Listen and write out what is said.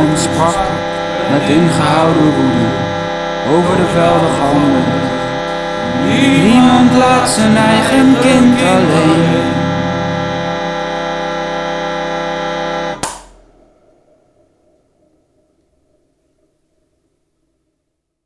niemand sprak met ingehouden woede over de velden galmend. Niemand laat zijn eigen kind alleen.